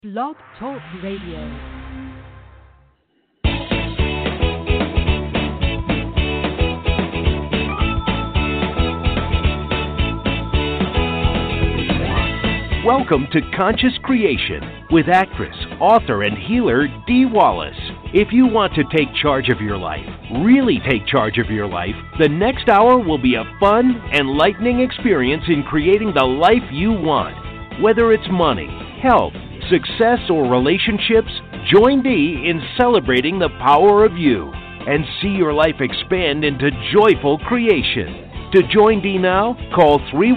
Blog Talk Radio. Welcome to Conscious Creation with actress, author, and healer Dee Wallace. If you want to take charge of your life, really take charge of your life, the next hour will be a fun, enlightening experience in creating the life you want. Whether it's money, health, success, or relationships, join Dee in celebrating the power of you and see your life expand into joyful creation. To join Dee now, call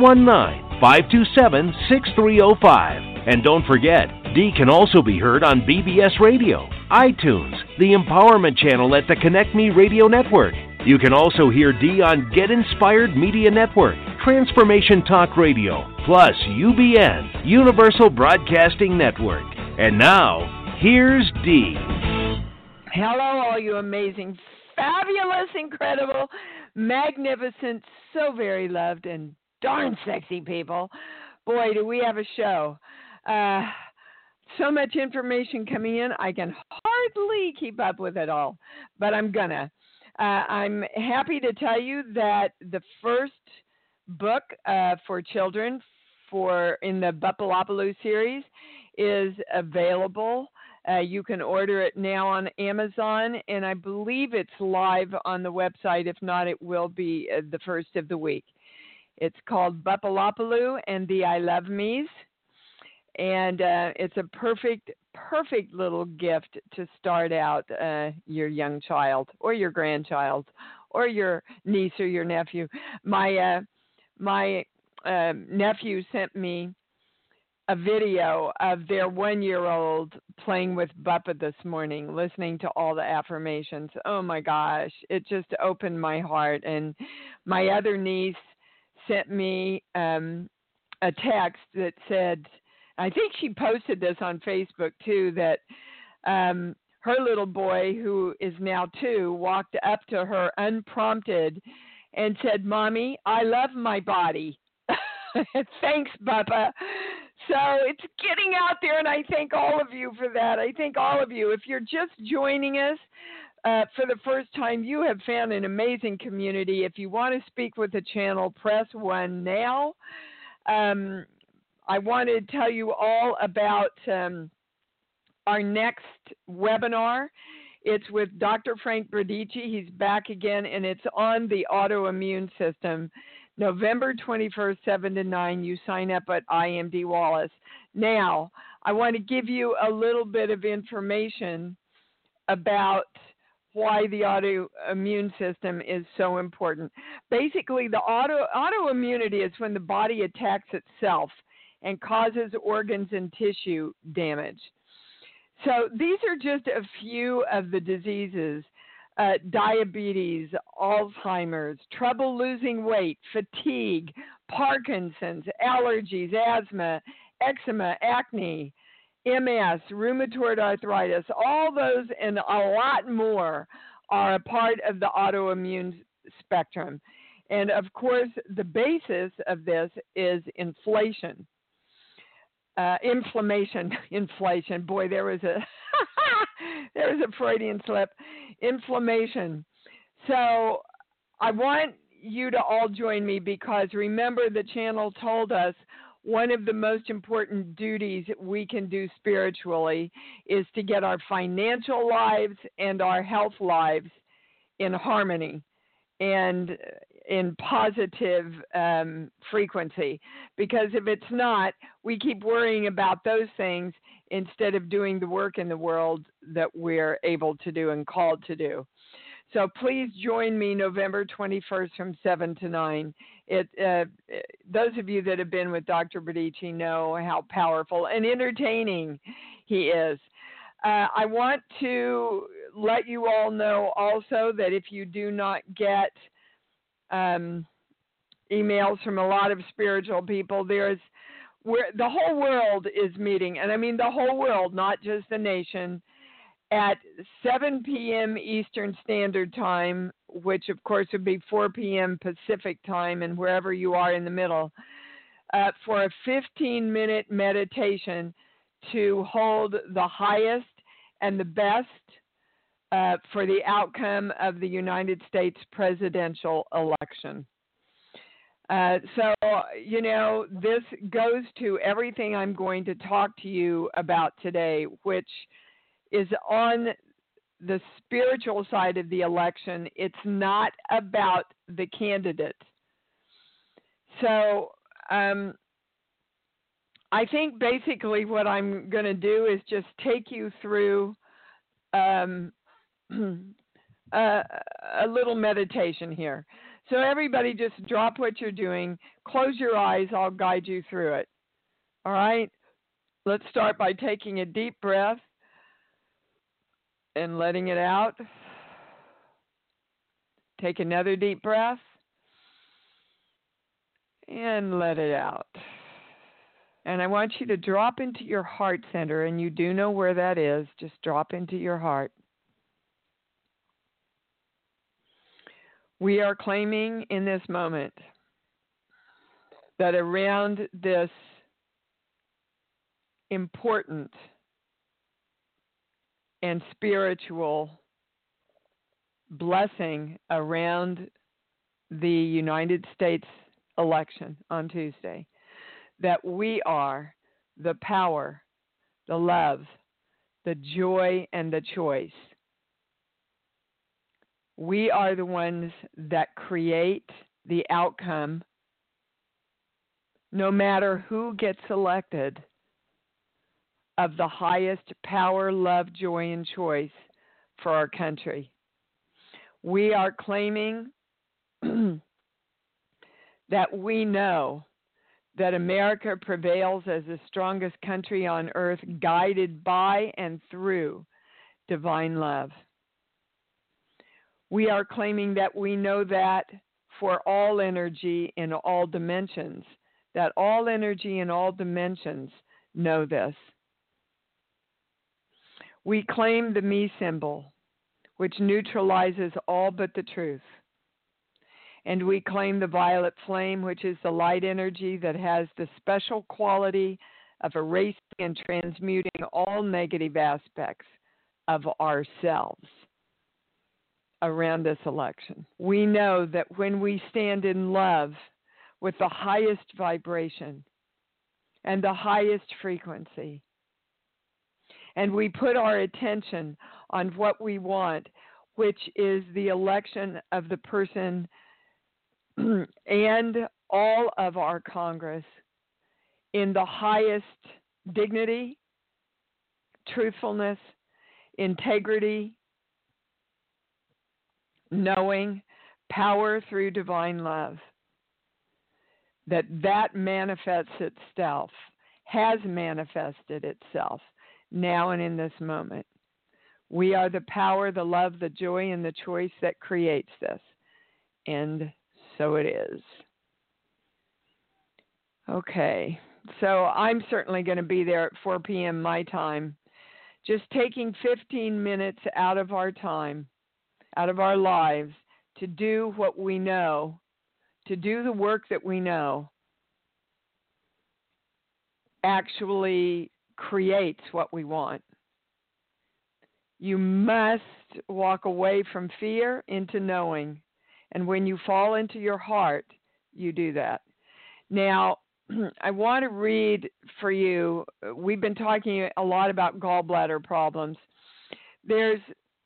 319-527-6305. And don't forget, Dee can also be heard on BBS Radio, iTunes, the Empowerment Channel at the Connect Me Radio Network. You can also hear Dee on Get Inspired Media Network, Transformation Talk Radio, plus UBN, Universal Broadcasting Network. And now, here's Dee. Hello, all you amazing, fabulous, incredible, magnificent, so very loved, and darn sexy people. Boy, do we have a show. So much information coming in, I can hardly keep up with it all, but I'm gonna. I'm happy to tell you that the first book for children in the Bupalopoly series is available. You can order it now on Amazon, and I believe it's live on the website. If not, it will be the first of the week. It's called Bupalopoly and the I Love Me's, and it's a perfect little gift to start out your young child or your grandchild or your niece or your nephew. My nephew sent me a video of their 1-year-old playing with Buppa this morning, listening to all the affirmations. Oh my gosh, it just opened my heart. And my other niece sent me a text that said, I think she posted this on Facebook too, that her little boy, who is now 2, walked up to her unprompted and said, "Mommy, I love my body." Thanks, Bubba. So it's getting out there, and I thank all of you for that. I thank all of you. If you're just joining us for the first time, you have found an amazing community. If you want to speak with the channel, press 1 now. I want to tell you all about our next webinar. It's with Dr. Frank Bradici. He's back again, and it's on the autoimmune system. November 21st, 7 to 9. You sign up at I Am Dee Wallace. Now, I want to give you a little bit of information about why the autoimmune system is so important. Basically, the autoimmunity is when the body attacks itself and causes organs and tissue damage. So these are just a few of the diseases: diabetes, Alzheimer's, trouble losing weight, fatigue, Parkinson's, allergies, asthma, eczema, acne, MS, rheumatoid arthritis. All those and a lot more are a part of the autoimmune spectrum. And of course, the basis of this is inflation. Inflation. Boy, there was a Freudian slip. Inflammation. So I want you to all join me, because remember, the channel told us one of the most important duties we can do spiritually is to get our financial lives and our health lives in harmony and in positive frequency. Because if it's not, we keep worrying about those things instead of doing the work in the world that we're able to do and called to do. So please join me November 21st from 7 to 9. Those of you that have been with Dr. Bradici know how powerful and entertaining he is. I want to let you all know also that if you do not get emails from a lot of spiritual people, the whole world is meeting, and I mean the whole world, not just the nation, at 7 p.m. Eastern Standard Time, which of course would be 4 p.m. Pacific Time, and wherever you are in the middle, for a 15-minute meditation to hold the highest and the best for the outcome of the United States presidential election. So, this goes to everything I'm going to talk to you about today, which is on the spiritual side of the election. It's not about the candidate. So, I think basically what I'm going to do is just take you through a little meditation here. So everybody just drop what you're doing, close your eyes, I'll guide you through it. All right? Let's start by taking a deep breath and letting it out. Take another deep breath and let it out. And I want you to drop into your heart center, and you do know where that is. Just drop into your heart. We are claiming in this moment that around this important and spiritual blessing around the United States election on Tuesday, that we are the power, the love, the joy, and the choice. We are the ones that create the outcome, no matter who gets elected, of the highest power, love, joy, and choice for our country. We are claiming that we know that America prevails as the strongest country on earth, guided by and through divine love. We are claiming that we know that for all energy in all dimensions, that all energy in all dimensions know this. We claim the me symbol, which neutralizes all but the truth. And we claim the violet flame, which is the light energy that has the special quality of erasing and transmuting all negative aspects of ourselves around this election. We know that when we stand in love with the highest vibration and the highest frequency, and we put our attention on what we want, which is the election of the person and all of our Congress in the highest dignity, truthfulness, integrity, knowing, power through divine love, that manifests itself, has manifested itself now and in this moment. We are the power, the love, the joy, and the choice that creates this. And so it is. Okay, so I'm certainly going to be there at 4 p.m. my time, just taking 15 minutes out of our time, out of our lives, to do what we know, to do the work that we know actually creates what we want. You must walk away from fear into knowing. And when you fall into your heart, you do that. Now, I want to read for you. We've been talking a lot about gallbladder problems. There's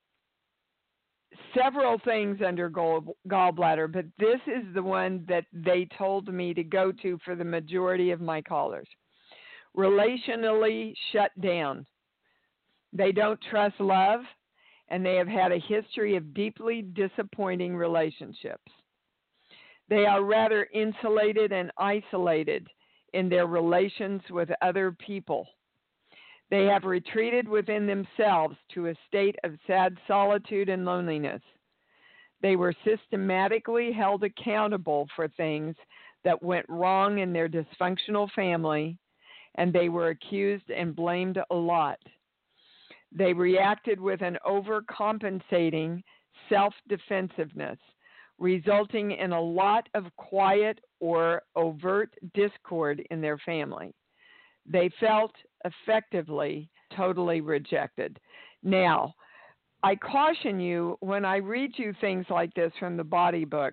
several things under gallbladder, but this is the one that they told me to go to for the majority of my callers. Relationally shut down. They don't trust love, and they have had a history of deeply disappointing relationships. They are rather insulated and isolated in their relations with other people. They have retreated within themselves to a state of sad solitude and loneliness. They were systematically held accountable for things that went wrong in their dysfunctional family, and they were accused and blamed a lot. They reacted with an overcompensating self-defensiveness, resulting in a lot of quiet or overt discord in their family. They felt effectively totally rejected. Now, I caution you when I read you things like this from the body book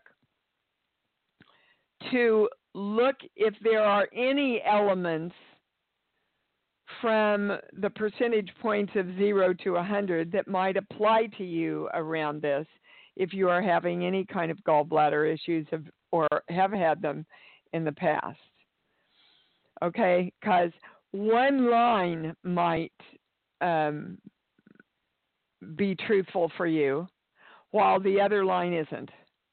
to look if there are any elements from the percentage points of 0 to 100 that might apply to you around this if you are having any kind of gallbladder issues or have had them in the past. Okay, because one line might be truthful for you, while the other line isn't.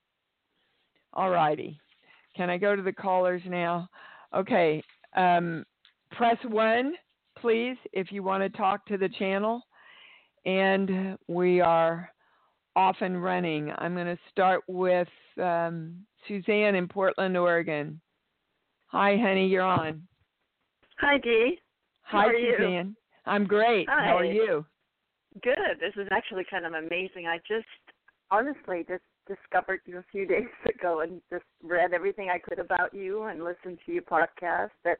All righty. Can I go to the callers now? Okay. Press 1, please, if you want to talk to the channel. And we are off and running. I'm going to start with Suzanne in Portland, Oregon. Hi, honey, you're on. Hi, Dee. Hi, Suzanne. I'm great. Hi. How are you? Good. This is actually kind of amazing. I honestly discovered you a few days ago and just read everything I could about you and listened to your podcast. This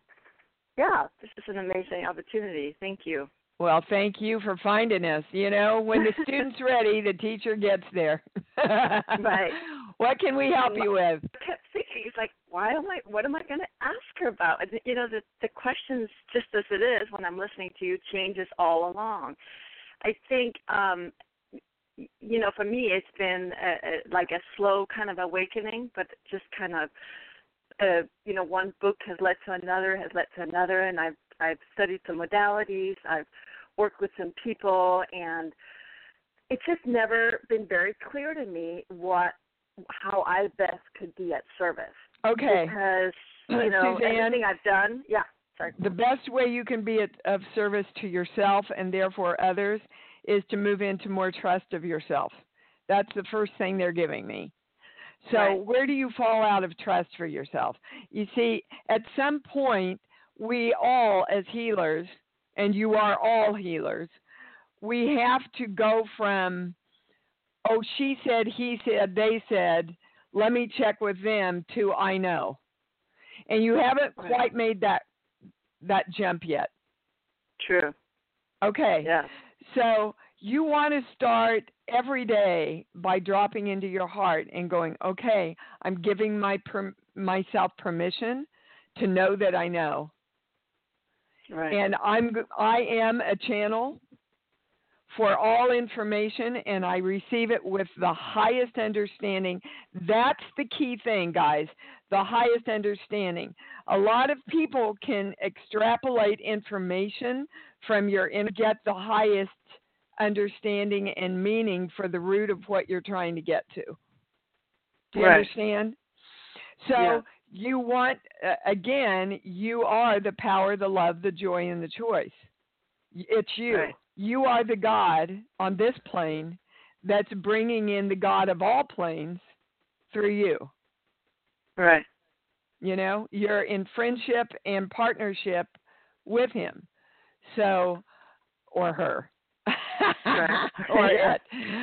is an amazing opportunity. Thank you. Well, thank you for finding us. You know, when the student's ready, the teacher gets there. Right. What can we help you with? I kept thinking, it's like, what am I going to ask her about? And, you know, the questions, just as it is when I'm listening to you, changes all along. I think, you know, for me, it's been like a slow kind of awakening, but just kind of, you know, one book has led to another, and I've studied some modalities, I've worked with some people, and it's just never been very clear to me how I best could be at service. Okay. Because, you know, Suzanne, everything I've done, the best way you can be of service to yourself and therefore others is to move into more trust of yourself. That's the first thing they're giving me. So right. Where do you fall out of trust for yourself? You see, at some point, we all as healers, and you are all healers, we have to go from, oh, she said, he said, they said, let me check with them, to I know. And you haven't quite made that jump yet. True. Okay. Yeah. So you want to start every day by dropping into your heart and going, okay, I'm giving myself permission to know that I know. Right. And I am a channel for all information, and I receive it with the highest understanding. That's the key thing, guys, the highest understanding. A lot of people can extrapolate information from get the highest understanding and meaning for the root of what you're trying to get to. Do you understand? So you want, again, you are the power, the love, the joy, and the choice. It's you. Right. You are the God on this plane that's bringing in the God of all planes through you. Right. You know, you're in friendship and partnership with him. So, or her. Right. Or it.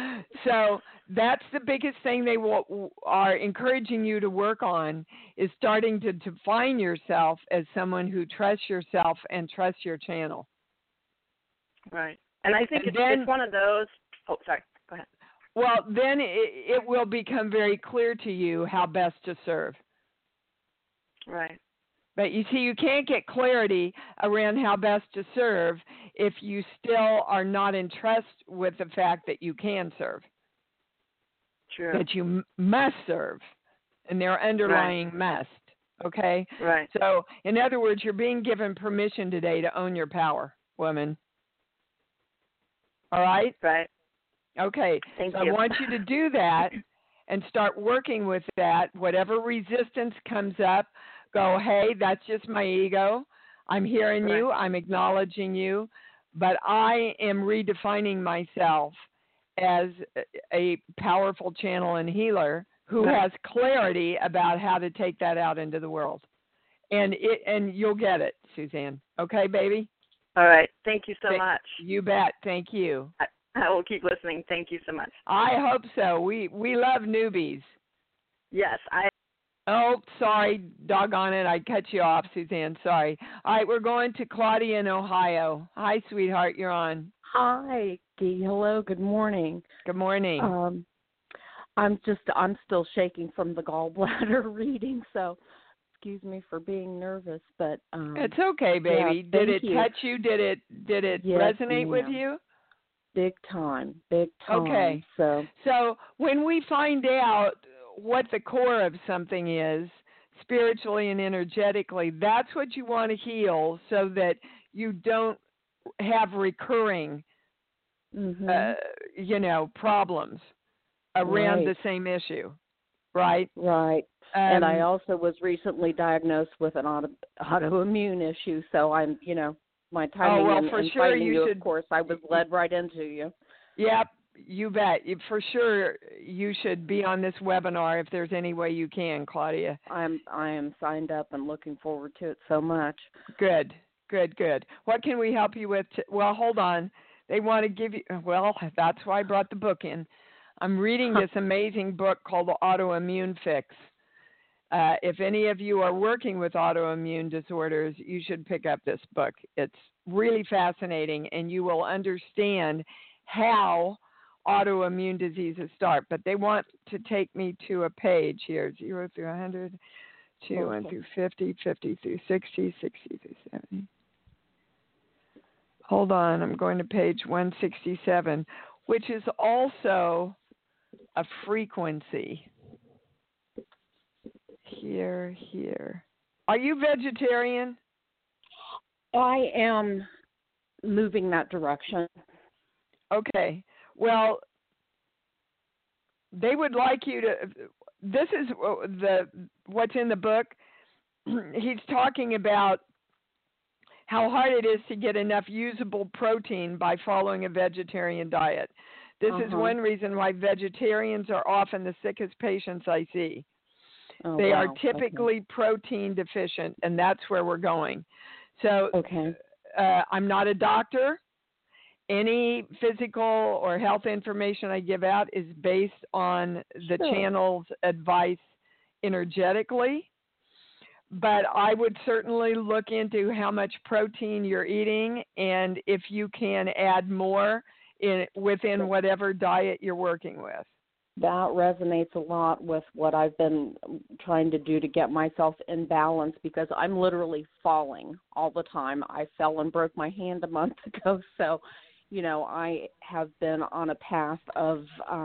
So that's the biggest thing they are encouraging you to work on, is starting to define yourself as someone who trusts yourself and trusts your channel. Right. And I think it's one of those. Oh, sorry. Go ahead. Well, then it will become very clear to you how best to serve. Right. But you see, you can't get clarity around how best to serve if you still are not in trust with the fact that you can serve. True. That you must serve. And their underlying must. Okay? Right. So, in other words, you're being given permission today to own your power, woman. All right? Right. Okay. Thank you. I want you to do that and start working with that. Whatever resistance comes up, go, hey, that's just my ego. I'm hearing you. I'm acknowledging you. But I am redefining myself as a powerful channel and healer who has clarity about how to take that out into the world. And you'll get it, Suzanne. Okay, baby? All right. Thank you so much. You bet. Thank you. I will keep listening. Thank you so much. I hope so. We love newbies. Yes. Oh, sorry, doggone it. I cut you off, Suzanne. Sorry. All right, we're going to Claudia in Ohio. Hi, sweetheart. You're on. Hi, Dee. Hello. Good morning. Good morning. I'm still shaking from the gallbladder reading, so excuse me for being nervous, but it's okay, baby. Yeah, did it touch you? Did it yes, resonate ma'am. with you? Big time. Okay. So when we find out what the core of something is, spiritually and energetically, that's what you want to heal so that you don't have recurring, problems around the same issue, right? Right. And I also was recently diagnosed with an autoimmune issue, so I'm, my timing and sure finding you, of course, I was led right into you. Yep, you bet. For sure, you should be on this webinar if there's any way you can, Claudia. I am signed up and looking forward to it so much. Good. What can we help you with? Well, hold on. They want to give you, well, that's why I brought the book in. I'm reading this amazing book called The Autoimmune Fix. If any of you are working with autoimmune disorders, you should pick up this book. It's really fascinating, and you will understand how autoimmune diseases start. But they want to take me to a page here, 0 through 100, 1 through 50, 50 through 60, 60 through 70. Hold on, I'm going to page 167, which is also a frequency. Here. Are you vegetarian? I am moving that direction. Okay. Well, they would like you to. This is what's in the book. He's talking about how hard it is to get enough usable protein by following a vegetarian diet. This is one reason why vegetarians are often the sickest patients I see. They are typically protein deficient, and that's where we're going. So I'm not a doctor. Any physical or health information I give out is based on the channel's advice energetically. But I would certainly look into how much protein you're eating and if you can add more within whatever diet you're working with. That resonates a lot with what I've been trying to do to get myself in balance because I'm literally falling all the time. I fell and broke my hand a month ago. So, I have been on a path of,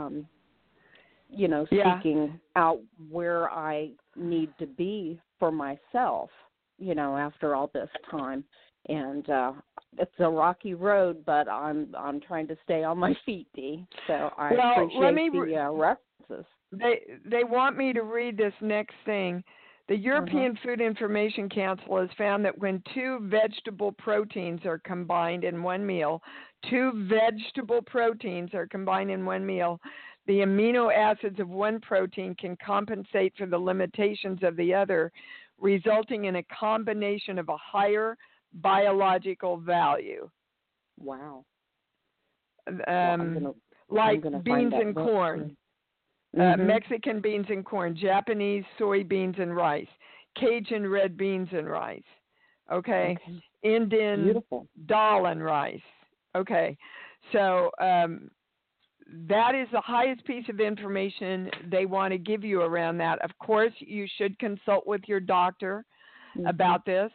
seeking out where I need to be for myself, after all this time. And it's a rocky road, but I'm trying to stay on my feet, Dee. So I appreciate the references. They want me to read this next thing. The European Food Information Council has found that when 2 vegetable proteins are combined in one meal, the amino acids of one protein can compensate for the limitations of the other, resulting in a combination of a higher biological value. Wow. Like beans and corn. Mexican beans and corn, Japanese soybeans and rice, Cajun red beans and rice, okay. Indian dal and rice, okay. So that is the highest piece of information they want to give you around that. Of course, you should consult with your doctor about this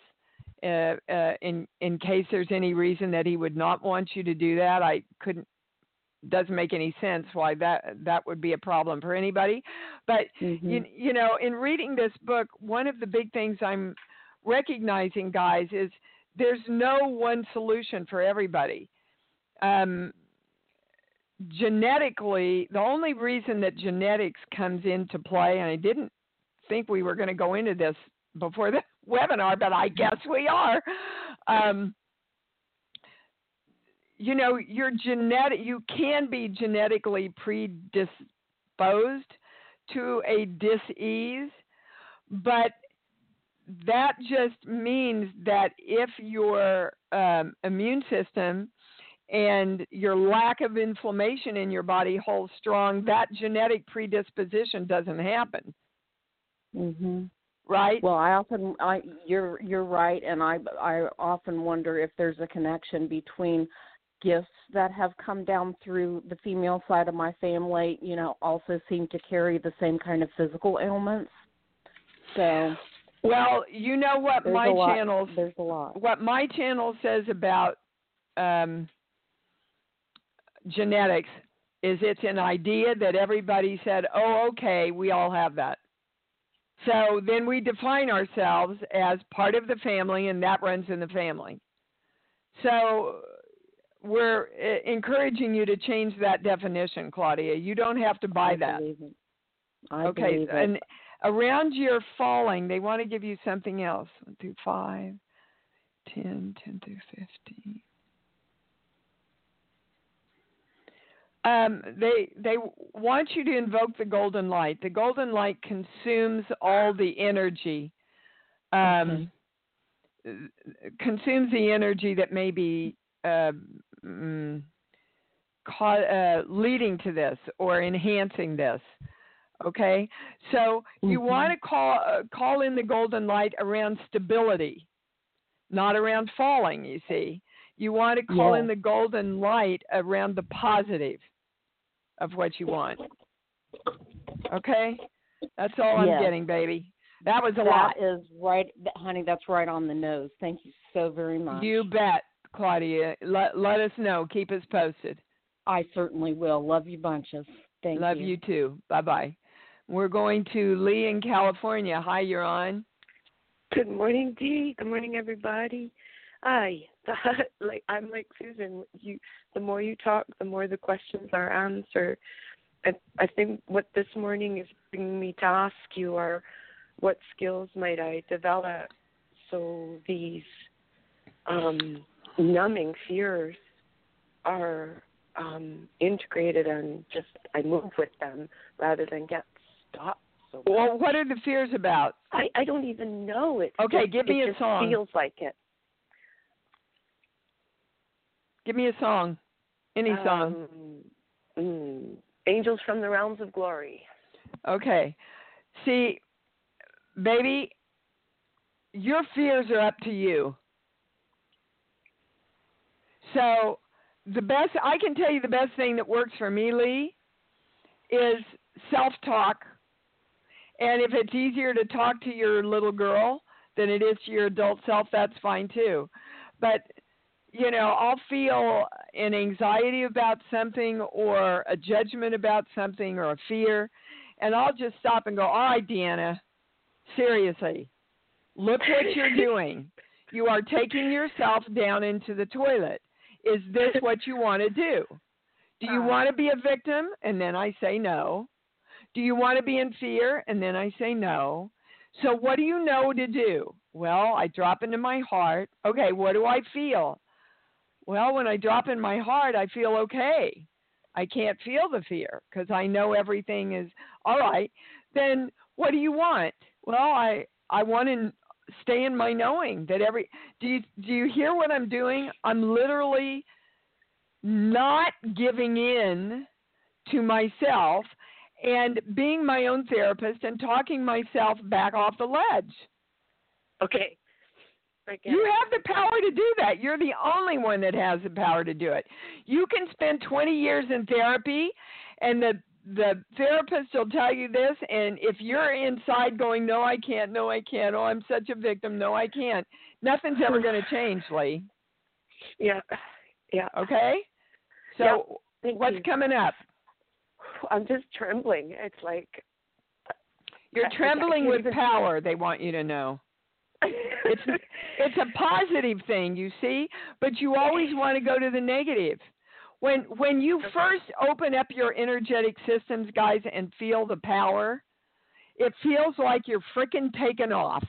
in case there's any reason that he would not want you to do that. Doesn't make any sense why that would be a problem for anybody. But, in reading this book, one of the big things I'm recognizing, guys, is there's no one solution for everybody. Genetically, the only reason that genetics comes into play, and I didn't think we were going to go into this before the webinar, but I guess we are. You can be genetically predisposed to a dis-ease, but that just means that if your immune system and your lack of inflammation in your body holds strong, that genetic predisposition doesn't happen. Mhm. right? Well, you're right, and I often wonder if there's a connection between gifts that have come down through the female side of my family, also seem to carry the same kind of physical ailments. So, well, you know what there's a lot. What my channel says about genetics is it's an idea that everybody said, oh, okay, we all have that. So then we define ourselves as part of the family, and that runs in the family. So we're encouraging you to change that definition, Claudia. You don't have to buy that. I believe it. And around your falling, they want to give you something else. 1 through 5, 10, 10 through 15. They want you to invoke the golden light. The golden light consumes all the energy, consumes the energy that may be leading to this or enhancing this. Okay, so you want to call in the golden light around stability, not around falling. You see, you want to call in the golden light around the positive of what you want. Okay, that's all I'm getting, baby. That was a lot. That is right, honey. That's right on the nose. Thank you so very much. You bet, Claudia. Let us know. Keep us posted. I certainly will. Love you bunches. Thank you. Love you too. Bye-bye. We're going to Lee in California. Hi, you're on. Good morning, Dee. Good morning, everybody. I'm like Susan. The more you talk, the more the questions are answered. I think what this morning is bringing me to ask you are, what skills might I develop so these numbing fears are integrated and just I move with them rather than get stopped. So well, what are the fears about? I don't even know. Give me a song. It feels like it. Give me a song. Any song. Angels from the Realms of Glory. Okay. See, baby, your fears are up to you. So I can tell you the best thing that works for me, Lee, is self-talk. And if it's easier to talk to your little girl than it is to your adult self, that's fine too. But, I'll feel an anxiety about something or a judgment about something or a fear, and I'll just stop and go, all right, Deanna, seriously, look what you're doing. You are taking yourself down into the toilet. Is this what you want to do? Do you want to be a victim? And then I say no. Do you want to be in fear? And then I say no. So what do you know to do? Well, I drop into my heart. Okay, what do I feel? Well, when I drop in my heart, I feel okay. I can't feel the fear because I know everything is all right. Then what do you want? Well, I want to stay in my knowing that do you hear what I'm doing? I'm literally not giving in to myself and being my own therapist and talking myself back off the ledge. Okay. You have the power to do that. You're the only one that has the power to do it. You can spend 20 years in therapy, and the therapist will tell you this, and if you're inside going, no, I can't, oh, I'm such a victim, no, I can't, nothing's ever going to change, Lee. Yeah. Okay? So what's coming up? I'm just trembling. It's like... You're trembling with power, they want you to know. It's a positive thing, you see, but you always want to go to the negative. When you first open up your energetic systems, guys, and feel the power, it feels like you're freaking taking off.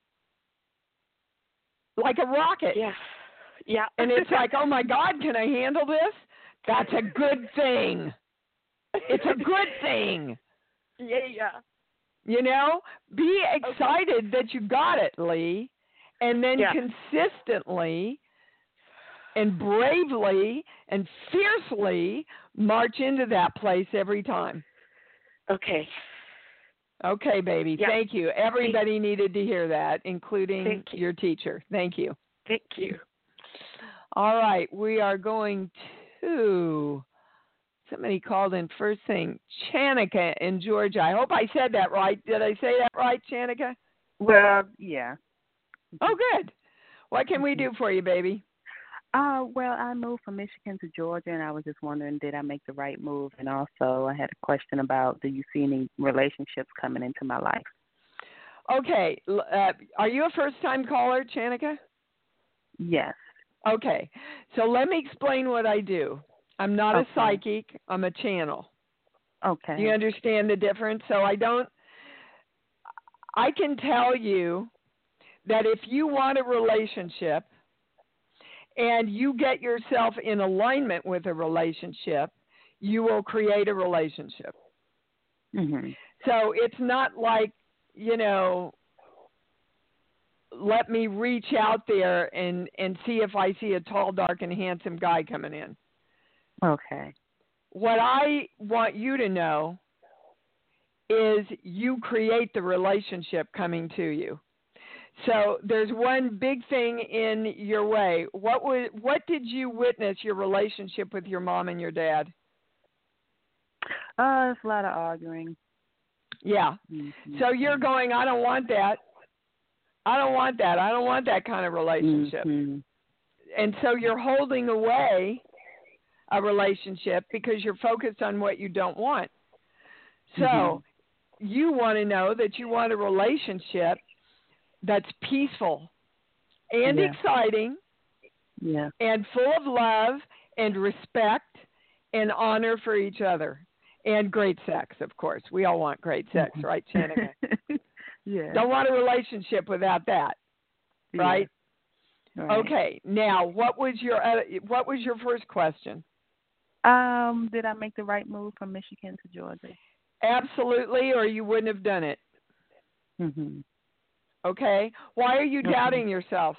Like a rocket. Yeah. And it's like, oh my God, can I handle this? That's a good thing. It's a good thing. Yeah. Be excited that you got it, Lee, and then consistently and bravely and fiercely march into that place every time. Okay. Okay, baby. Yeah. Thank you. Everybody needed to hear that, including Thank you. your teacher. Thank you. Thank you. All right. We are going to, somebody called in first thing, Chanika in Georgia. I hope I said that right. Did I say that right, Chanika? Well, yeah. Oh, good. What can we do for you, baby? Well, I moved from Michigan to Georgia, and I was just wondering, did I make the right move? And also, I had a question about, do you see any relationships coming into my life? Okay. Are you a first-time caller, Chanika? Yes. Okay. So let me explain what I do. I'm not a psychic. I'm a channel. Okay. Do you understand the difference? So I can tell you that if you want a relationship and you get yourself in alignment with a relationship, you will create a relationship. Mm-hmm. So it's not like, let me reach out there and see if I see a tall, dark, and handsome guy coming in. Okay. What I want you to know is you create the relationship coming to you. So there's one big thing in your way. What did you witness your relationship with your mom and your dad? It's a lot of arguing. Yeah. Mm-hmm. So you're going, I don't want that. I don't want that. I don't want that kind of relationship. Mm-hmm. And so you're holding away a relationship because you're focused on what you don't want. So you want to know that you want a relationship that's peaceful and exciting and full of love and respect and honor for each other and great sex, of course. We all want great sex, right, Chanika? Yeah. Don't want a relationship without that, right? Yeah. Right. Okay. Now, what was your first question? Did I make the right move from Michigan to Georgia? Absolutely, or you wouldn't have done it. Mm-hmm. Okay. Why are you doubting yourself?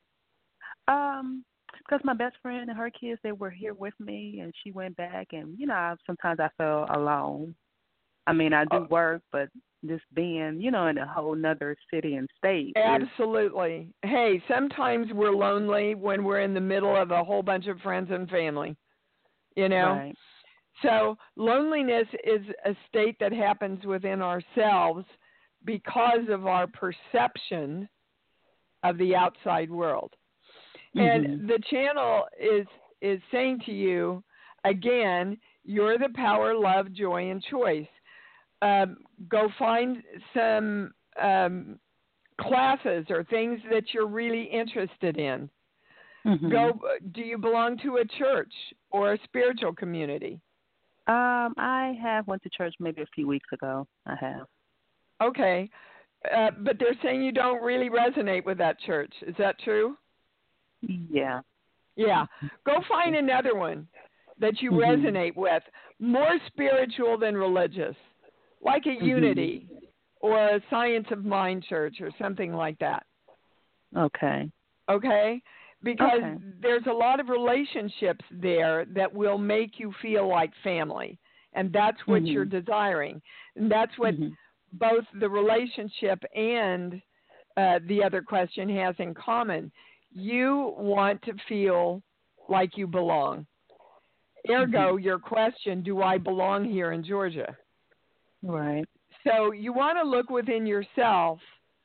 Because my best friend and her kids, they were here with me, and she went back, and sometimes I feel alone. I mean, I do work, but just being, in a whole nother city and state. Absolutely. Hey, sometimes we're lonely when we're in the middle of a whole bunch of friends and family. Right. So loneliness is a state that happens within ourselves because of our perception of the outside world. And the channel is saying to you, again, you're the power, love, joy, and choice. Go find some classes or things that you're really interested in. Do you belong to a church or a spiritual community? I have went to church maybe a few weeks ago. I have. Okay. But they're saying you don't really resonate with that church. Is that true? Yeah. Yeah. Go find another one that you resonate with, more spiritual than religious, like a Unity or a Science of Mind church or something like that. Okay. Okay? Because there's a lot of relationships there that will make you feel like family, and that's what you're desiring. And that's what both the relationship and the other question has in common. You want to feel like you belong. Ergo, your question, do I belong here in Georgia? Right. So you want to look within yourself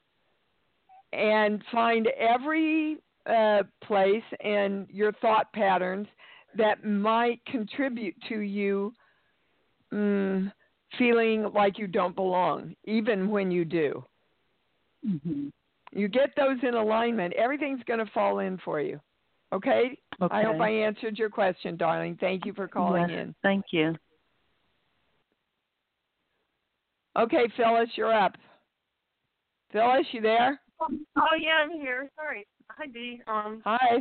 and find every place and your thought patterns that might contribute to you feeling like you don't belong, even when you do. You get those in alignment, everything's going to fall in for you. Okay? I hope I answered your question, darling. Thank you for calling in. Thank you. Okay, Phyllis, you're up. Phyllis, you there? Oh, yeah, I'm here. Sorry. Hi, Dee. Hi.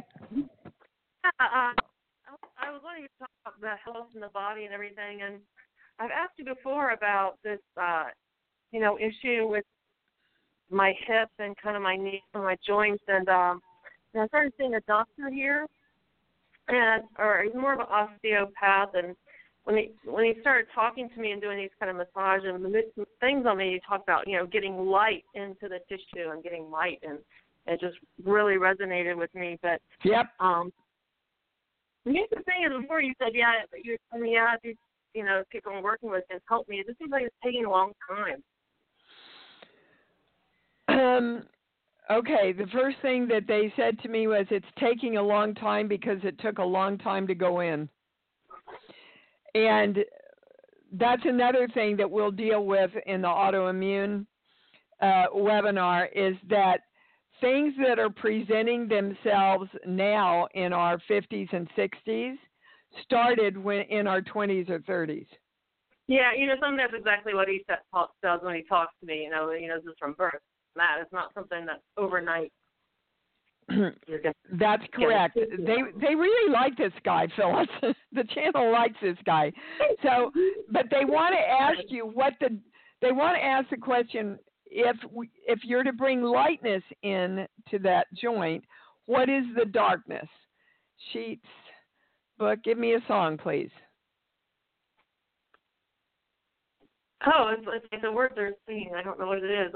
I was wanting to talk about the health and the body and everything, and I've asked you before about this, issue with my hip and kind of my knee and my joints, and I started seeing a doctor here, or he's more of an osteopath, and when he started talking to me and doing these kind of massage and the things on me, he talked about, getting light into the tissue and getting light, and it just really resonated with me. But yep. Here's the thing is, before you said, these, people I'm working with has helped me. It just seems like it's taking a long time. Okay, the first thing that they said to me was it's taking a long time because it took a long time to go in. And that's another thing that we'll deal with in the autoimmune webinar, is that things that are presenting themselves now in our 50s and 60s started in our 20s or 30s. Yeah, something that's exactly what he does when he talks to me. This is from birth. That is not something that's overnight. That's correct. They really like this guy, Phyllis. The channel likes this guy. So, but they want to ask you they want to ask the question, if you're to bring lightness in to that joint, what is the darkness? Sheets, book, give me a song, please. Oh, it's a word they're singing. I don't know what it is.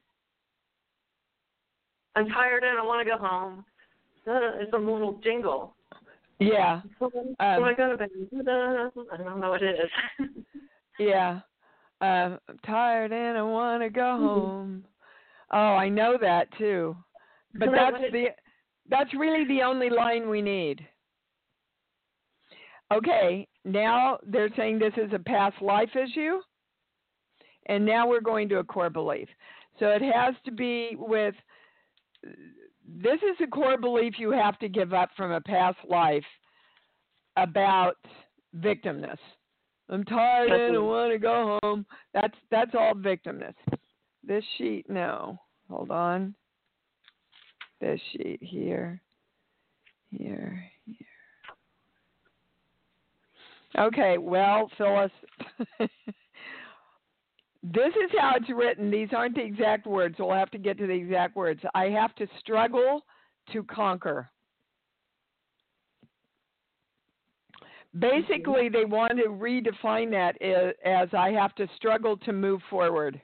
I'm tired and I want to go home. It's a little jingle. Yeah. I go to bed. I don't know what it is. Yeah. I'm tired and I want to go home. Oh, I know that too. But that's really the only line we need. Okay, now they're saying this is a past life issue, and now we're going to a core belief. So it has to be with, this is a core belief you have to give up from a past life about victimness. I'm tired and I want to go home. That's all victimness. This sheet, no. Hold on. This sheet here. Okay, well, Phyllis, this is how it's written. These aren't the exact words. We'll have to get to the exact words. I have to struggle to conquer. Basically, they want to redefine that as I have to struggle to move forward.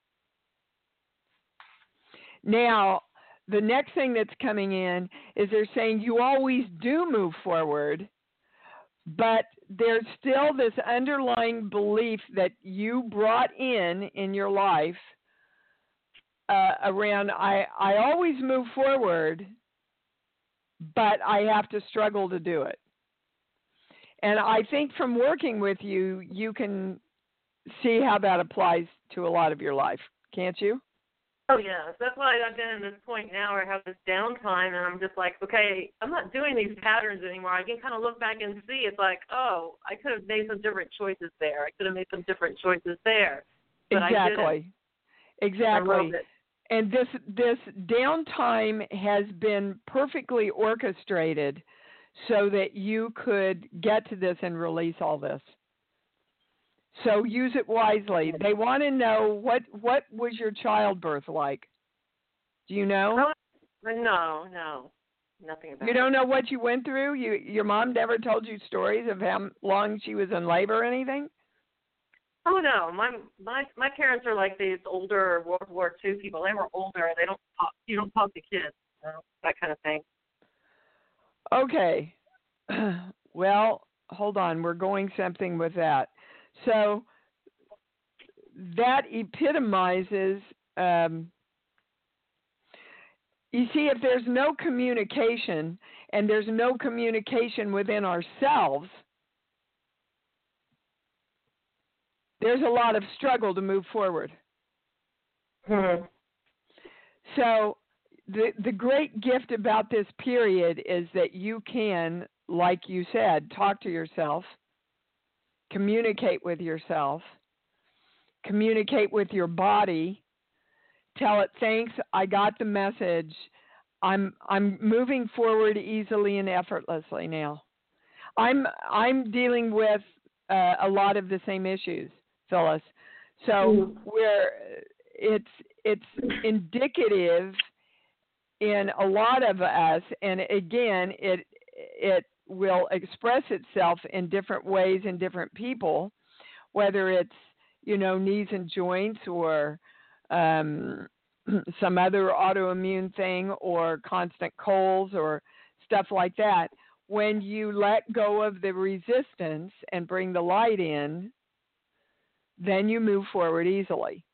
Now, the next thing that's coming in is they're saying you always do move forward, but there's still this underlying belief that you brought in your life around I always move forward, but I have to struggle to do it. And I think from working with you, you can see how that applies to a lot of your life, can't you? Oh, yes. That's why I've been in this point now where I have this downtime, and I'm just like, okay, I'm not doing these patterns anymore. I can kind of look back and see. It's like, oh, I could have made some different choices there. I could have made some different choices there. But exactly. Exactly. And this downtime has been perfectly orchestrated so that you could get to this and release all this. So use it wisely. They want to know what was your childbirth like? Do you know? No, nothing about it. You don't know what you went through? Your mom never told you stories of how long she was in labor or anything? Oh no, my parents are like these older World War II people. They were older. They don't talk. You don't talk to kids. That kind of thing. Okay. Well, hold on. We're going something with that. So that epitomizes, you see, if there's no communication and there's no communication within ourselves, there's a lot of struggle to move forward. Mm-hmm. So the great gift about this period is that you can, like you said, talk to yourself, communicate with yourself, communicate with your body, tell it, thanks, I got the message. I'm moving forward easily and effortlessly now. I'm dealing with a lot of the same issues, Phyllis. So it's indicative in a lot of us, and again, will express itself in different ways in different people, whether it's, knees and joints or some other autoimmune thing or constant colds or stuff like that. When you let go of the resistance and bring the light in, then you move forward easily.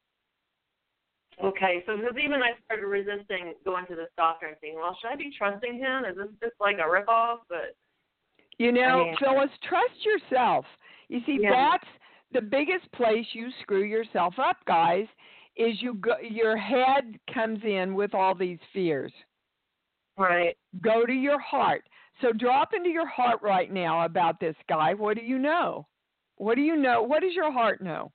Okay, so because even I started resisting going to this doctor and thinking, well, should I be trusting him? Is this just like a ripoff? But Phyllis, trust yourself. You see, that's the biggest place you screw yourself up, guys. Is your head comes in with all these fears. Right. Go to your heart. So drop into your heart right now about this guy. What do you know? What do you know? What does your heart know?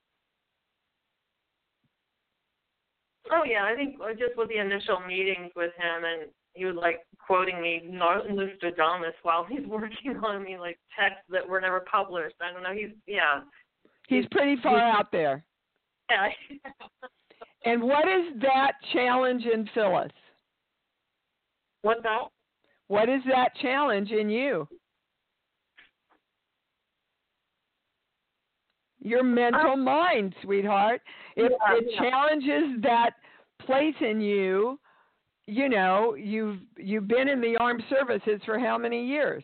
Oh, yeah, I think just with the initial meetings with him, and he was, quoting me Nostradamus while he's working on me, texts that were never published. I don't know. He's pretty far out there. Yeah. And what is that challenge in Phyllis? What's that? What is that challenge in you? Your mental mind, sweetheart. If it challenges that place in you, you've been in the armed services for how many years?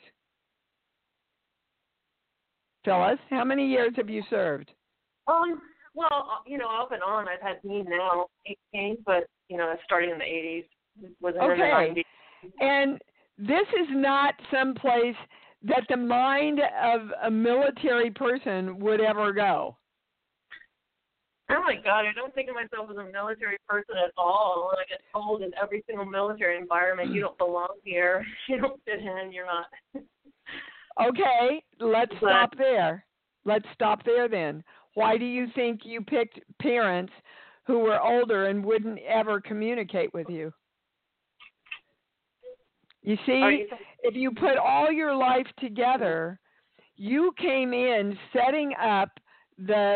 Phyllis, how many years have you served? Well, off and on, I've had me now 18, but, starting in the 80s. Okay. And this is not some place that the mind of a military person would ever go. Oh, my God, I don't think of myself as a military person at all. When I get told in every single military environment, you don't belong here, you don't fit in, you're not. Okay, let's stop there. Let's stop there then. Why do you think you picked parents who were older and wouldn't ever communicate with you? You see, if you put all your life together, you came in setting up the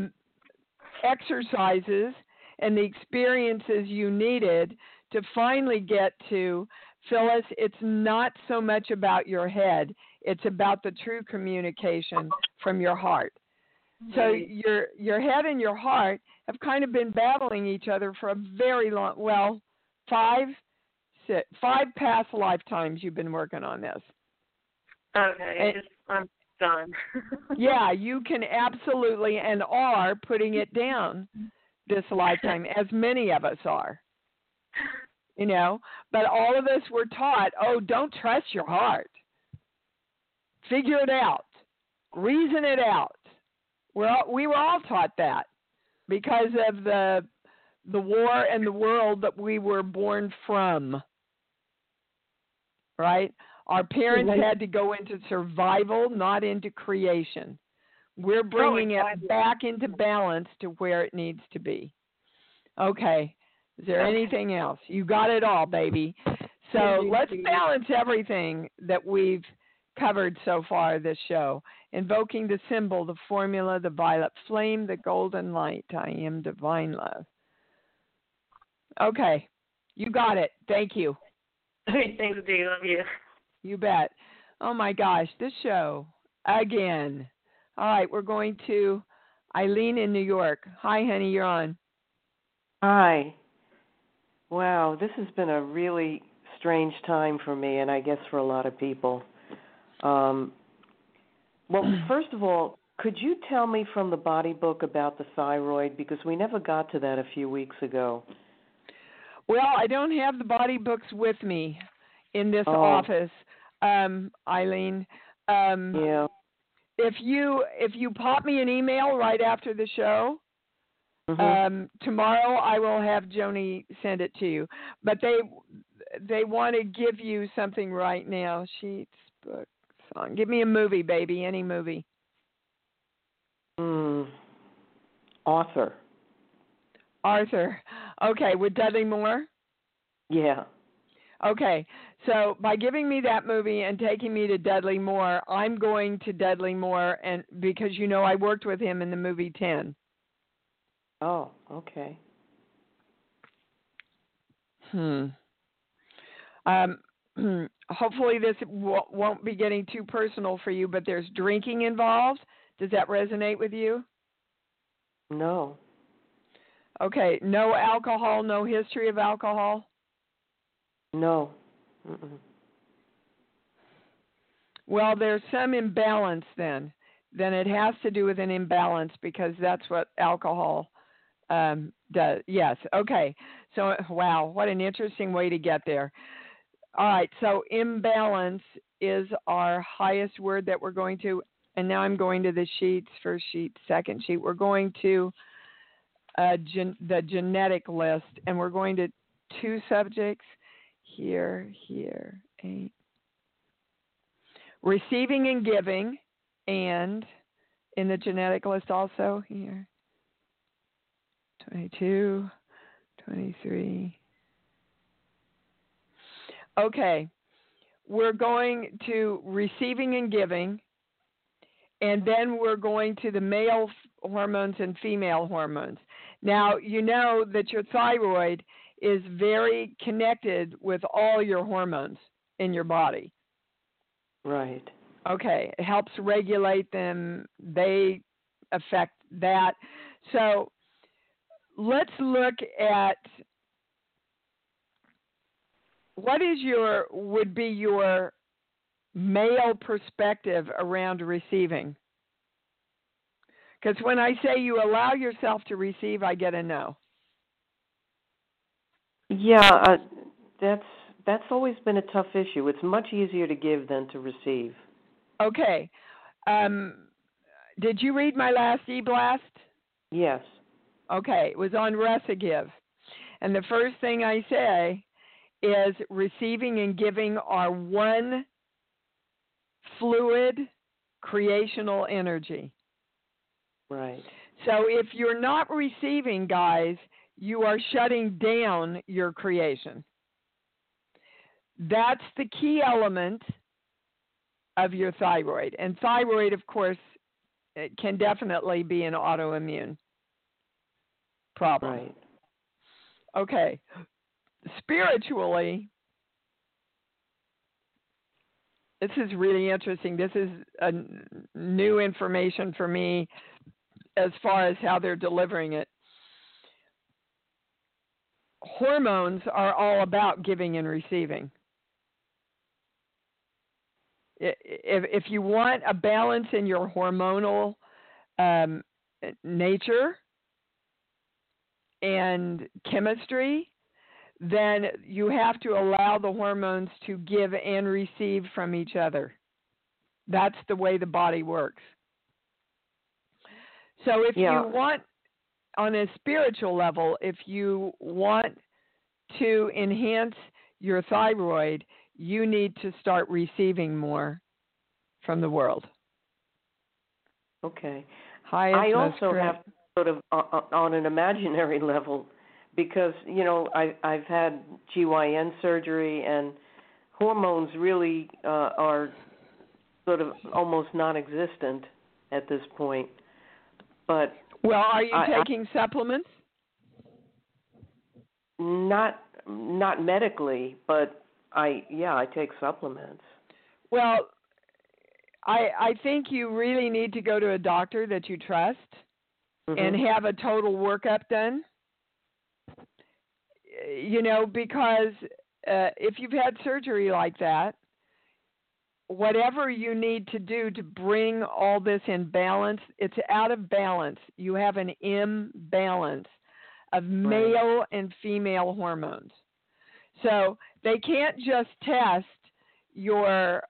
exercises and the experiences you needed to finally get to, Phyllis, it's not so much about your head. It's about the true communication from your heart. So your head and your heart have kind of been battling each other for a very long, 5 past lifetimes you've been working on this. Okay, I'm done. Yeah, you can absolutely and are putting it down this lifetime, as many of us are. But all of us were taught, don't trust your heart. Figure it out. Reason it out. We were all taught that because of the war and the world that we were born from. Right? Our parents had to go into survival, not into creation. We're bringing it back into balance to where it needs to be. Okay. Is there anything else? You got it all, baby. So let's balance everything that we've covered so far this show. Invoking the symbol, the formula, the violet flame, the golden light. I am divine love. Okay. You got it. Thank you. Thanks, Dee. Love you. You bet. Oh, my gosh. This show. Again. All right. We're going to Eileen in New York. Hi, honey. You're on. Hi. Wow. This has been a really strange time for me, and I guess for a lot of people. Well, first of all, could you tell me from the body book about the thyroid? Because we never got to that a few weeks ago. Well, I don't have the body books with me in this office, Eileen. Yeah. If you pop me an email right after the show, tomorrow I will have Joni send it to you. But they want to give you something right now. Sheets, book, song. Give me a movie, baby. Any movie. Arthur. Okay, with Dudley Moore? Yeah. Okay, so by giving me that movie and taking me to Dudley Moore, I'm going to Dudley Moore, and because I worked with him in the movie 10. Oh, okay. hopefully this won't be getting too personal for you, but there's drinking involved. Does that resonate with you? No. Okay, no alcohol, no history of alcohol? No. Mm-mm. Well, there's some imbalance then. Then it has to do with an imbalance because that's what alcohol does. Yes, okay. So, wow, what an interesting way to get there. All right, so imbalance is our highest word that we're going to, and now I'm going to the sheets, first sheet, second sheet. We're going to the genetic list, and we're going to 2 subjects, here, 8. Receiving and giving, and in the genetic list also, here, 22, 23. Okay, we're going to receiving and giving, and then we're going to the male hormones and female hormones. Now, you know that your thyroid is very connected with all your hormones in your body. Right. Okay, it helps regulate them. They affect that. So let's look at what would be your male perspective around receiving? Because when I say you allow yourself to receive, I get a no. Yeah, that's always been a tough issue. It's much easier to give than to receive. Okay. Did you read my last e-blast? Yes. Okay, it was on Resigive. And the first thing I say is receiving and giving are one fluid creational energy. Right. So if you're not receiving, guys, you are shutting down your creation. That's the key element of your thyroid. And thyroid, of course, it can definitely be an autoimmune problem. Right. Okay. Spiritually, this is really interesting. This is new information for me as far as how they're delivering it. Hormones are all about giving and receiving. If you want a balance in your hormonal nature and chemistry, then you have to allow the hormones to give and receive from each other. That's the way the body works. So if you want, on a spiritual level, if you want to enhance your thyroid, you need to start receiving more from the world. Okay. I also have sort of on an imaginary level, because, you know, I've had GYN surgery, and hormones really are sort of almost non-existent at this point. But well, are you taking supplements? Not medically, but I take supplements. Well, I think you really need to go to a doctor that you trust and have a total workup done. You know, because if you've had surgery like that, whatever you need to do to bring all this in balance, it's out of balance. You have an imbalance of male and female hormones. So they can't just test your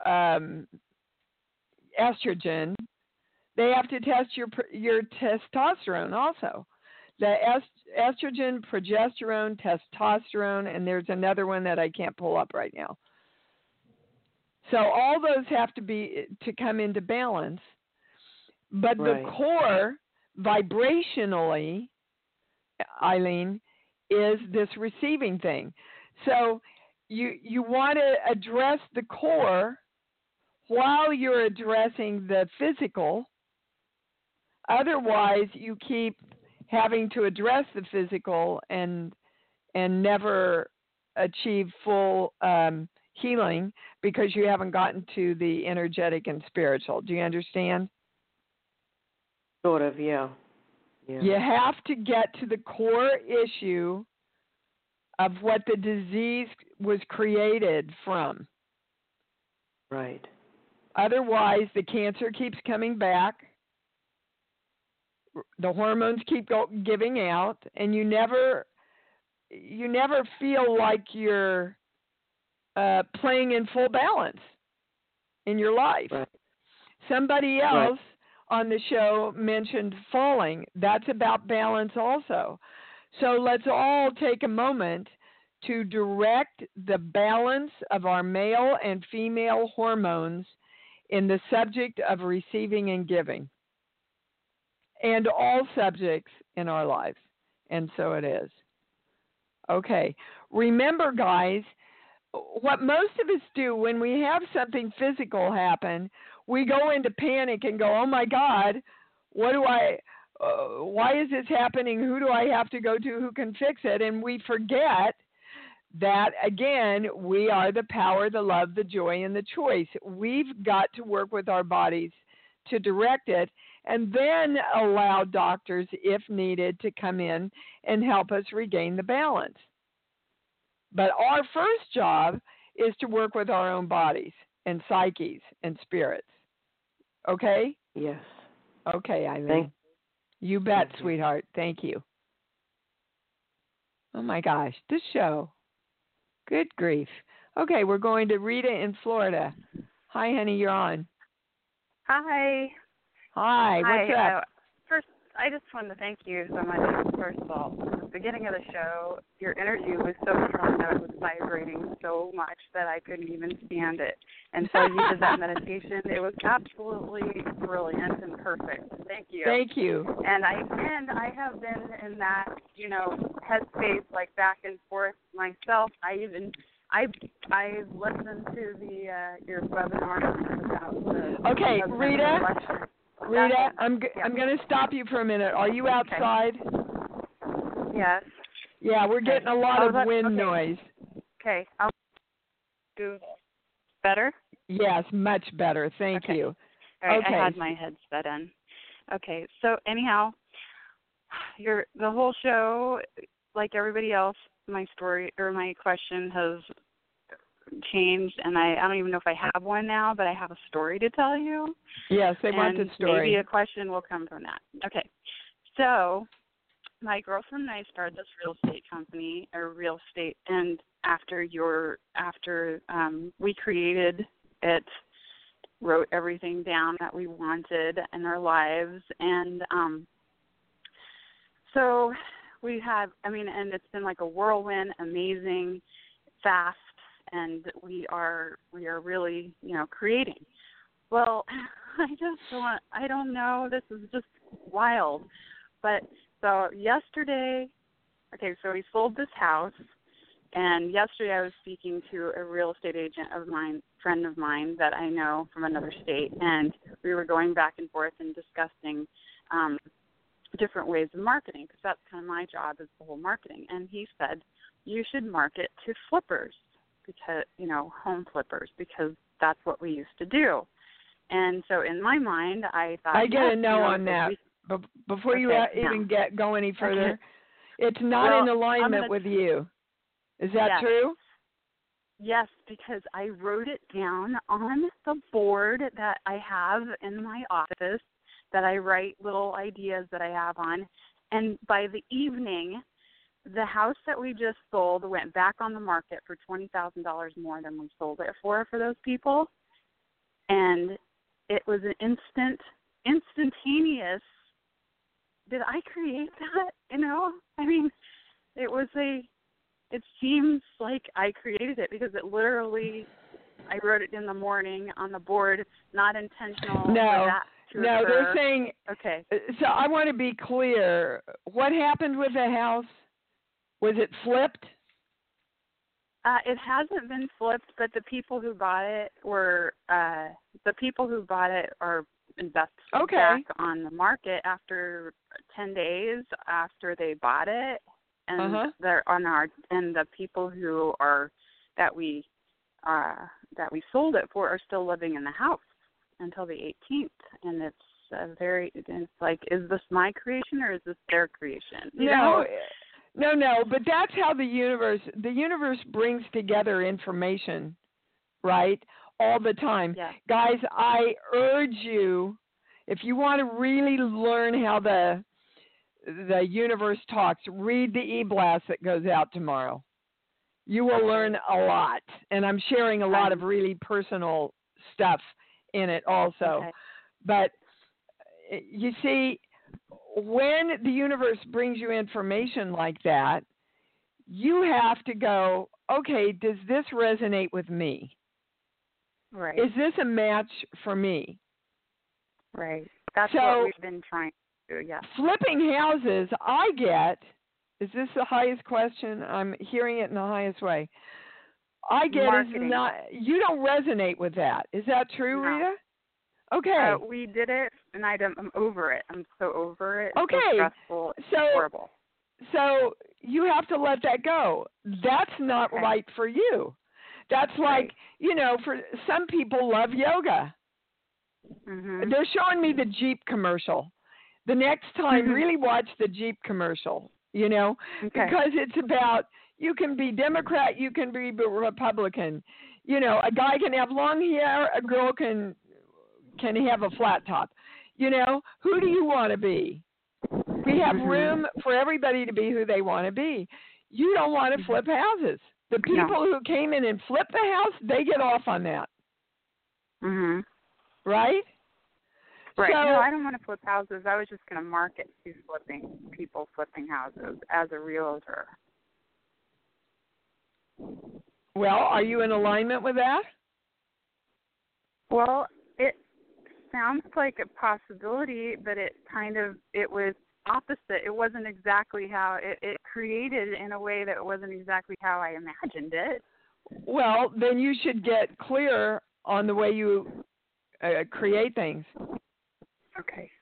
estrogen. They have to test your testosterone also. The estrogen, progesterone, testosterone, and there's another one that I can't pull up right now. So all those have to come into balance. But the core, vibrationally, Eileen, is this receiving thing. So you want to address the core while you're addressing the physical. Otherwise, you keep having to address the physical and never achieve full healing because you haven't gotten to the energetic and spiritual. Do you understand? Sort of, yeah. You have to get to the core issue of what the disease was created from. Right. Otherwise, the cancer keeps coming back, the hormones keep giving out, and you never feel like you're playing in full balance in your life. Right. Somebody else on the show mentioned falling. That's about balance also. So let's all take a moment to direct the balance of our male and female hormones in the subject of receiving and giving, and all subjects in our lives. And so it is. Okay. Remember, guys, what most of us do when we have something physical happen, we go into panic and go, oh my God, why is this happening? Who do I have to go to? Who can fix it? And we forget that, again, we are the power, the love, the joy, and the choice. We've got to work with our bodies to direct it, and then allow doctors, if needed, to come in and help us regain the balance. But our first job is to work with our own bodies and psyches and spirits. Okay? Yes. Okay, Eileen. You bet, sweetheart. Thank you. Oh, my gosh. This show. Good grief. Okay, we're going to Rita in Florida. Hi, honey. You're on. Hi. Hi. What's up? First, I just wanted to thank you so much. First of all, at the beginning of the show, your energy was so strong that it was vibrating so much that I couldn't even stand it. And so you did that meditation. It was absolutely brilliant and perfect. Thank you. Thank you. And I have been in that, headspace, like back and forth myself. I listened to your webinar about the Okay, Rita. election. Rita, I'm going to stop you for a minute. Are you outside? Okay. Yes. Yeah, we're getting a lot of wind noise. Okay. I'll do better? Yes, much better. Thank you. All right, okay. I had my headset in. Okay, so anyhow, the whole show, like everybody else, my story or my question has changed, and I don't even know if I have one now, but I have a story to tell you. Yes, they want the story. Maybe a question will come from that. Okay, so my girlfriend and I started this real estate company, and after we created it, wrote everything down that we wanted in our lives, and so we have, and it's been like a whirlwind, amazing, fast, and we are really, creating. Well, I don't know, this is just wild. But so yesterday, so we sold this house, and yesterday I was speaking to a real estate agent of mine, friend of mine that I know from another state, and we were going back and forth and discussing different ways of marketing, because that's kind of my job, is the whole marketing. And he said, you should market to flippers, because, home flippers, because that's what we used to do. And so in my mind, I thought, I get a no on that. But before you even go any further, it's not in alignment with you. Is that true? Yes, because I wrote it down on the board that I have in my office, that I write little ideas that I have on. And by the evening, the house that we just sold went back on the market for $20,000 more than we sold it for those people. And it was an instantaneous. Did I create that? It seems like I created it, because it literally, I wrote it in the morning on the board, not intentional for that to occur. They're saying, okay. So I want to be clear. What happened with the house? Was it flipped? It hasn't been flipped, but the people who bought it are invested back on the market after 10 days after they bought it, and they're on the people who are that we that we sold it for are still living in the house until the 18th, and it's it's like, is this my creation or is this their creation? You know? No, but that's how the universe brings together information, right? All the time. Yeah. Guys, I urge you, if you want to really learn how the universe talks, read the e-blast that goes out tomorrow. You will learn a lot, and I'm sharing a lot of really personal stuff in it also. Okay. But you see, when the universe brings you information like that, you have to go, okay, does this resonate with me? Right. Is this a match for me? Right. That's what we've been trying to do, yeah. Flipping houses, I get, is this the highest question? I'm hearing it in the highest way. I get Marketing. Is not, you don't resonate with that. Is that true, No. Rita? Okay. We did it, and I'm over it. I'm so over it. Okay. It's so stressful. It's horrible. So you have to let that go. That's not right for you. That's like, for some people love yoga. Mm-hmm. They're showing me the Jeep commercial. The next time, really watch the Jeep commercial, because it's about, you can be Democrat, you can be Republican. A guy can have long hair, a girl can have a flat top. Who do you want to be? We have room for everybody to be who they want to be. You don't want to flip houses. The people who came in and flipped the house, they get off on that. Mhm. Right? Right. So, no, I don't want to flip houses. I was just going to market to people flipping houses as a realtor. Well, are you in alignment with that? Well, it sounds like a possibility, but it was opposite. It wasn't exactly how it created in a way that wasn't exactly how I imagined it. Well, then you should get clear on the way you create things. Okay.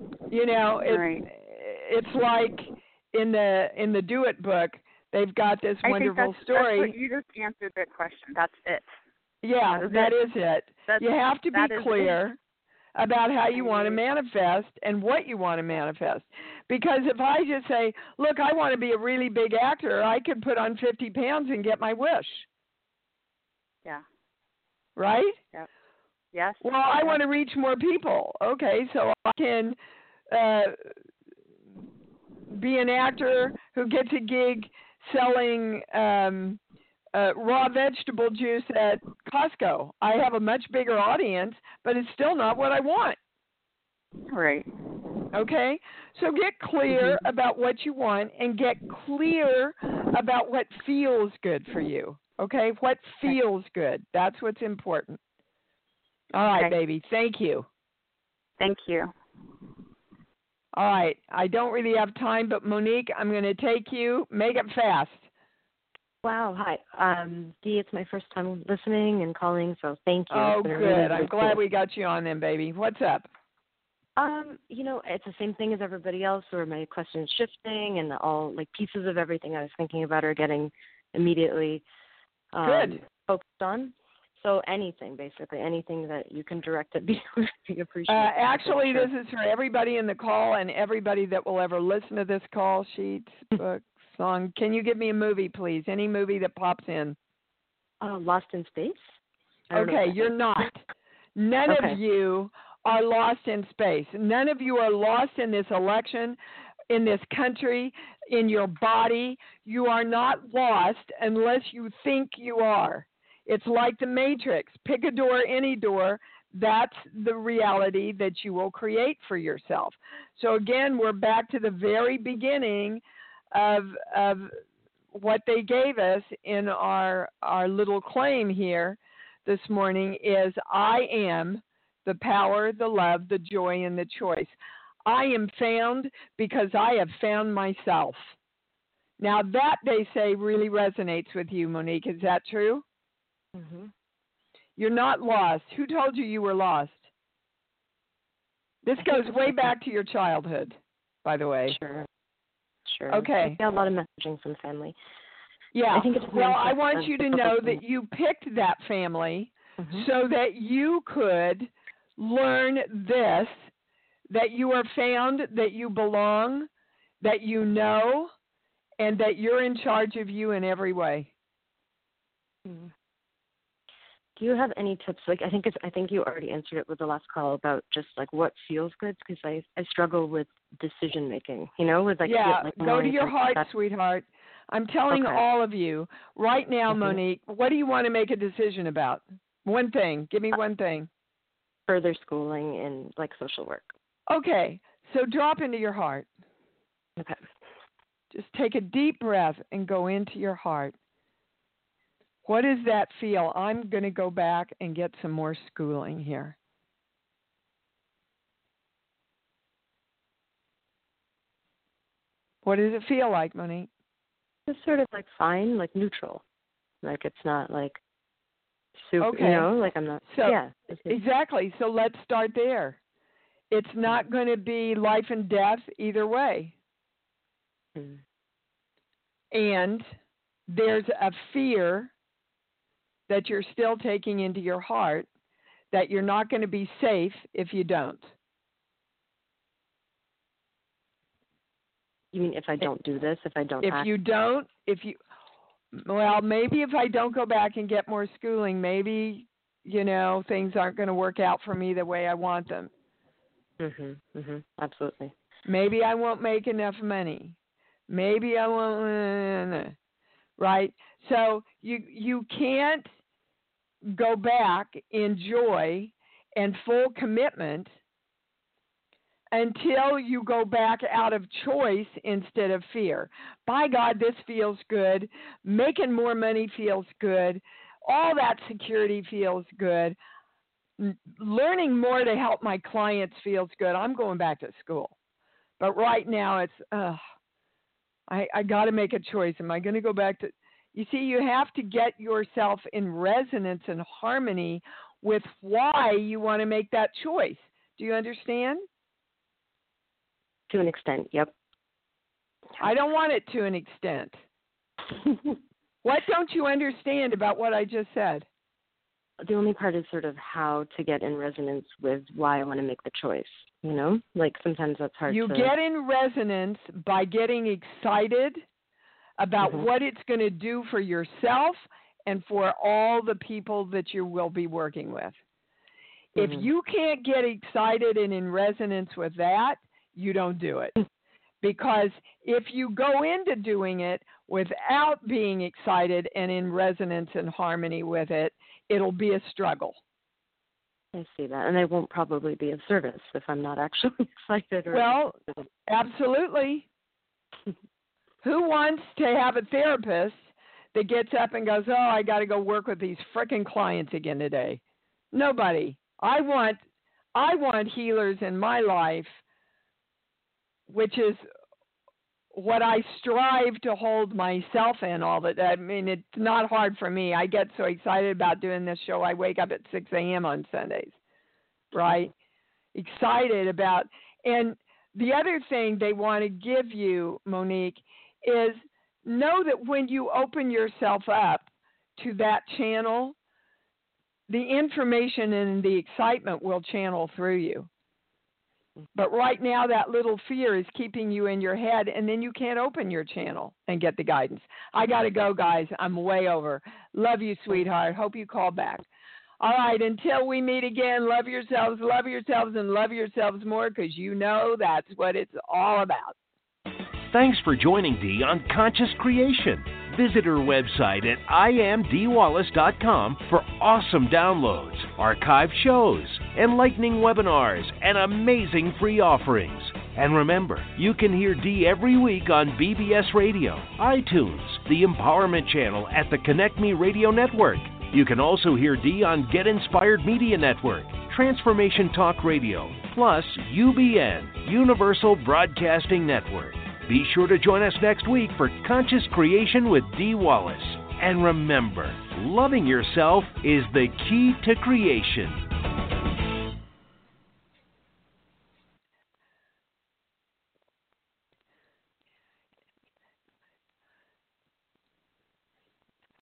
It's like in the Do It book, they've got this wonderful story. That's what you just answered the question. That's it. Yeah, that is it. You have to be clear about how you want to manifest and what you want to manifest. Because if I just say, look, I want to be a really big actor, I could put on 50 pounds and get my wish. Yeah. Right? Yep. Yes. Well, I want to reach more people. Okay, so I can be an actor who gets a gig selling raw vegetable juice at Costco. I have a much bigger audience, but it's still not what I want. Right. Okay? So get clear about what you want and get clear about what feels good for you. Okay? What feels good. That's what's important. All right, baby. Thank you. Thank you. All right. I don't really have time, but Monique, I'm going to take you. Make it fast. Wow. Hi. Dee, it's my first time listening and calling, so thank you. Oh, good. I'm glad we got you on then, baby. What's up? It's the same thing as everybody else where my question is shifting and all pieces of everything I was thinking about are getting immediately focused on. So anything that you can direct at me would be appreciated. Actually, this is for everybody in the call and everybody that will ever listen to this call, sheet, book, song. Can you give me a movie, please? Any movie that pops in? Lost in Space? Okay, you're not. None of you are lost in space. None of you are lost in this election, in this country, in your body. You are not lost unless you think you are. It's like the Matrix. Pick a door, any door. That's the reality that you will create for yourself. So again, we're back to the very beginning of what they gave us in our little claim here this morning is I am the power, the love, the joy, and the choice. I am found because I have found myself. Now that, they say, really resonates with you, Monique. Is that true? Mm-hmm. You're not lost. Who told you were lost? This goes way back to your childhood, by the way. Sure. Okay. I got a lot of messaging from family. Yeah. I think it's well, I want you to know that you picked that family so that you could learn this, that you are found, that you belong, that you know, and that you're in charge of you in every way. Mm-hmm. Do you have any tips? Like, I think you already answered it with the last call about just like what feels good, because I struggle with decision making. You know, with like go to your heart, sweetheart. I'm telling all of you right now, Monique. What do you want to make a decision about? One thing. Give me one thing. Further schooling in like social work. Okay, so drop into your heart. Okay. Just take a deep breath and go into your heart. What does that feel? I'm going to go back and get some more schooling here. What does it feel like, Monique? It's sort of like fine, like neutral. Like it's not like super, you know, like I'm not. So, yeah. Exactly. So let's start there. It's not going to be life and death either way. Mm. And there's a fear that you're still taking into your heart that you're not going to be safe if you don't. You mean if I don't do this, if I don't well, maybe if I don't go back and get more schooling, maybe, you know, things aren't going to work out for me the way I want them. Absolutely. Maybe I won't make enough money. Maybe I won't, right? So you can't go back in joy and full commitment until you go back out of choice instead of fear. By God, this feels good. Making more money feels good. All that security feels good. Learning more to help my clients feels good. I'm going back to school. But right now it's, I got to make a choice. Am I going to go back to... You see, you have to get yourself in resonance and harmony with why you want to make that choice. Do you understand? To an extent, yep. I don't want it to an extent. What don't you understand about what I just said? The only part is sort of how to get in resonance with why I want to make the choice, you know? Like sometimes that's hard You get in resonance by getting excited about what it's going to do for yourself and for all the people that you will be working with. If you can't get excited and in resonance with that, you don't do it. Because if you go into doing it without being excited and in resonance and harmony with it, it'll be a struggle. I see that. And I won't probably be of service if I'm not actually excited. Well, absolutely. Who wants to have a therapist that gets up and goes, oh, I got to go work with these frickin' clients again today? Nobody. I want healers in my life, which is what I strive to hold myself in all the time. I mean, it's not hard for me. I get so excited about doing this show. I wake up at 6 a.m. on Sundays, right? Excited about, and the other thing they want to give you, Monique, is know that when you open yourself up to that channel, the information and the excitement will channel through you. But right now, that little fear is keeping you in your head, and then you can't open your channel and get the guidance. I got to go, guys. I'm way over. Love you, sweetheart. Hope you call back. All right, until we meet again, love yourselves, and love yourselves more, because you know that's what it's all about. Thanks for joining Dee on Conscious Creation. Visit her website at iamdeewallace.com for awesome downloads, archived shows, enlightening webinars, and amazing free offerings. And remember, you can hear Dee every week on BBS Radio, iTunes, the Empowerment Channel at the Connect Me Radio Network. You can also hear Dee on Get Inspired Media Network, Transformation Talk Radio, plus UBN, Universal Broadcasting Network. Be sure to join us next week for Conscious Creation with Dee Wallace. And remember, loving yourself is the key to creation.